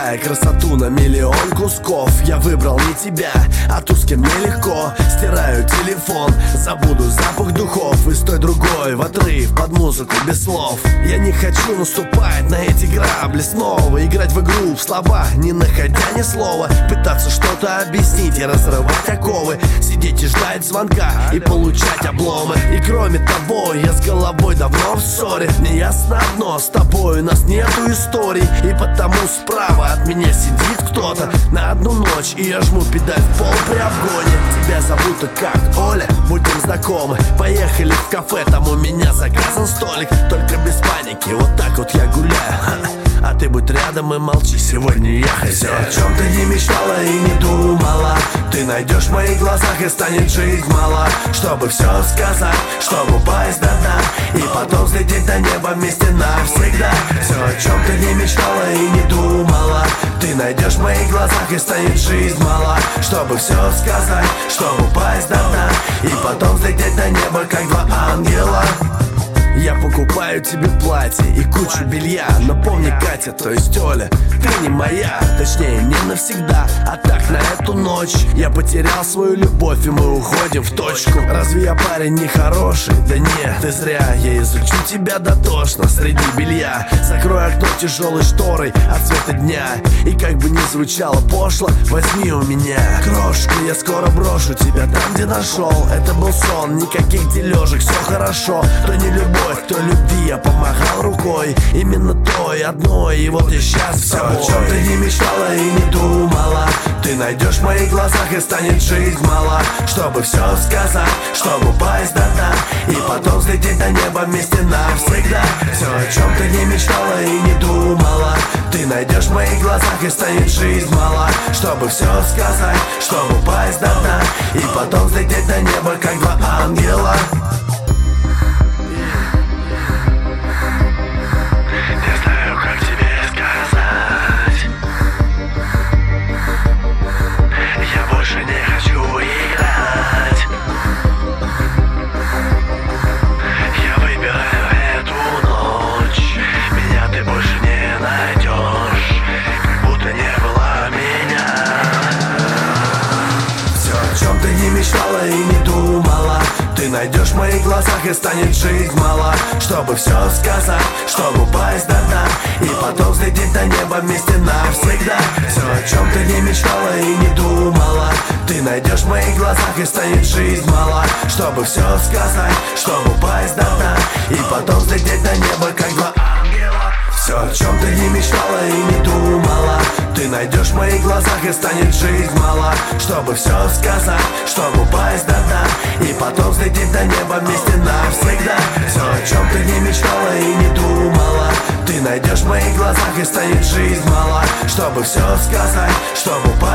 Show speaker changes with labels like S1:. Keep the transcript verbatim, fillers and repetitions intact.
S1: разбирая красоту на миллион кусков. Я выбрал не тебя, а ту, с кем мне легко. Стираю телефон, забуду запах духов и с той другой в отрыв под музыку без слов. Я не хочу наступать на эти грабли снова, играть в игру в слова, не находя ни слова, пытаться что-то объяснить и разрывать оковы, сидеть и ждать звонка и получать обломы. И кроме того, я с головой давно в ссоре. Мне ясно одно, с тобой у нас нету историй, и потому справа от меня сидит кто-то на одну ночь, и я жму педаль в пол при обгоне. Тебя зовут как Оля, будем знакомы. Поехали в кафе, там у меня заказан столик. Только без паники, вот так вот я гуляю. А ты будь рядом и молчи, сегодня я хозяин. О чем ты не мечтала и не думала, ты найдешь в моих глазах, и станет жизнь мала, чтобы все сказать, чтобы упасть до дна и потом взлететь до неба вместе навсегда. Все, о чем ты не мечтала и не думала, ты найдешь в моих глазах, и станет жизнь мала, чтобы все сказать, чтобы упасть до дна и потом взлететь до неба, как два ангела. Я покупаю тебе платье и кучу белья, но помни, Катя, то есть Оля, ты не моя, точнее не навсегда, а так на эту ночь. Я потерял свою любовь, и мы уходим в точку. Разве я парень нехороший? Да нет, ты зря. Я изучу тебя дотошно среди белья, закрой окно тяжелой шторой от света дня, и как бы ни звучало пошло, возьми у меня крошку. Я скоро брошу тебя там, где нашел. Это был сон, никаких дележек, все хорошо. То не любовь, кто любви, я помахал рукой, именно той одной, и вот я сейчас с тобой. Все, о чем ты не мечтала и не думала, ты найдешь в моих глазах, и станет жизнь мала, чтобы все сказать, чтобы упасть до дна и потом взлететь до неба вместе навсегда. Все, о чем ты не мечтала и не думала, ты найдешь в моих глазах, и станет жизнь мала, чтобы все сказать, чтобы упасть до дна и потом взлететь до неба, как два ангела. Мечтала и не думала, ты найдешь в моих глазах, и станет жизнь мала, чтобы все сказать, чтобы упасть до дна и потом взлететь до неба вместе навсегда. Все, о чем ты не мечтала и не думала, ты найдешь в моих глазах, и станет жизнь мала, чтобы все сказать, чтобы упасть до дна и потом взлететь до неба, как два ангела. Все, о чем ты не мечтала и не думала, ты найдешь в моих глазах, и станет жизнь мала, чтобы все сказать, чтобы упасть до дна и потом взлететь до неба вместе навсегда. Все, о чем ты не мечтала и не думала, ты найдешь в моих глазах, и станет жизнь мала, чтобы все сказать, чтобы упасть